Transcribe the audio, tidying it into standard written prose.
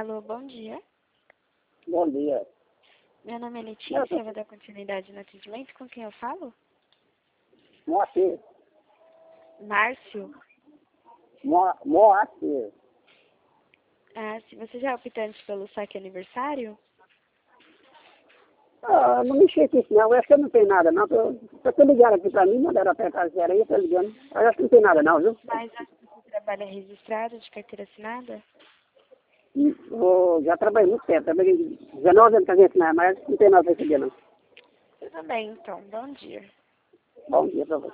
Alô, bom dia. Bom dia. Meu nome é Letícia, eu vou dar continuidade no atendimento. Com quem eu falo? Moacir. Márcio. Moacir. Ah, se você já é optante pelo saque aniversário? Ah, não mexi com isso não, eu acho que eu não tenho nada não. Tô ligando aqui pra mim, mandaram apertar zero aí, eu tô ligando. Eu acho que não tem nada não, viu? Mas você trabalha registrado de carteira assinada? Já trabalhei muito tempo, trabalhei 19 anos com a gente, mas não tem nada pra receber não. Tudo bem, então. Bom dia. Bom dia pra você.